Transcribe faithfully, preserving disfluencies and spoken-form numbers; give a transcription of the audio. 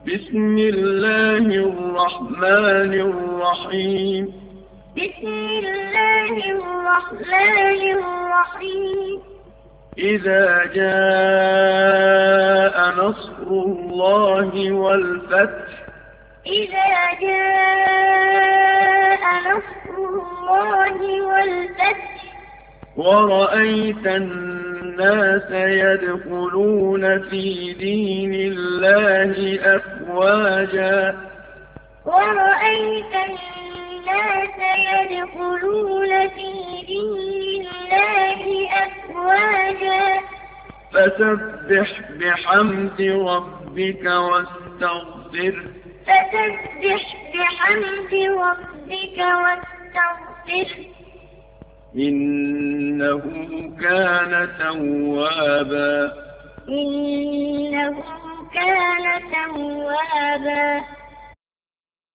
بسم الله الرحمن الرحيم بسم الله الرحمن الرحيم إذا جاء نصر الله والفتح إذا جاء نصر الله والفتح ورأيت الناس يدخلون في دين الله أفواجا ورأيت الناس يدخلون في دين الله أفواجا فسبح بحمد ربك واستغفره فسبح بحمد ربك واستغفره إنه كان توابا إنه كان توابا